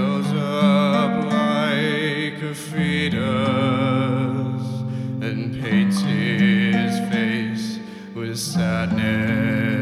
curls up like a fetus and paints his face with sadness.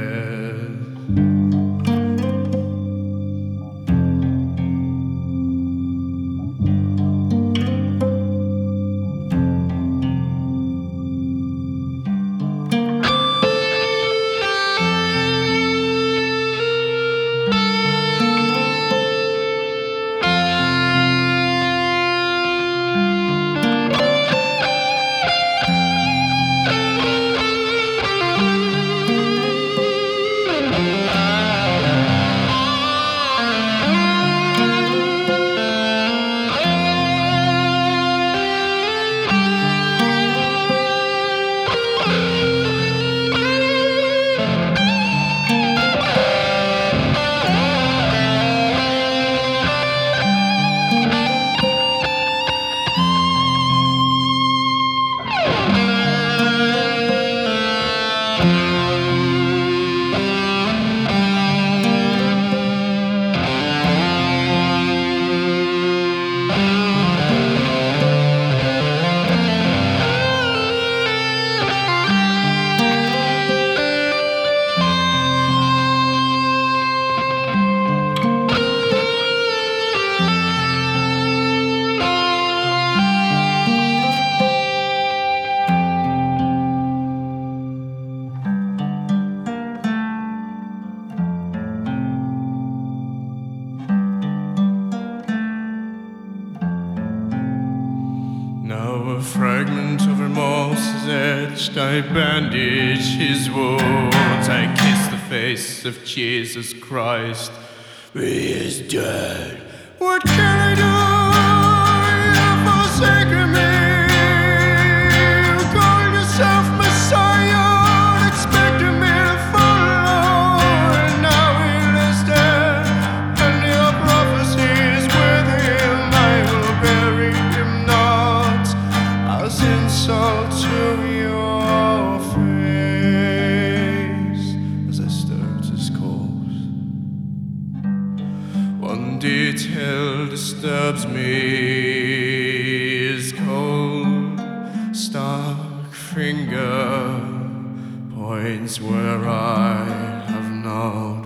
Now a fragment of remorse is etched, I bandage his wounds, I kiss the face of Jesus Christ. He is dead. What can I do? You've forsaken me. You called yourself Messiah, expecting me to follow, and now he is dead, and your prophecies with him. I will bury him not as insult to your face, as I stirred his corpse. One detail disturbs me, his cold, stark finger points where I have known.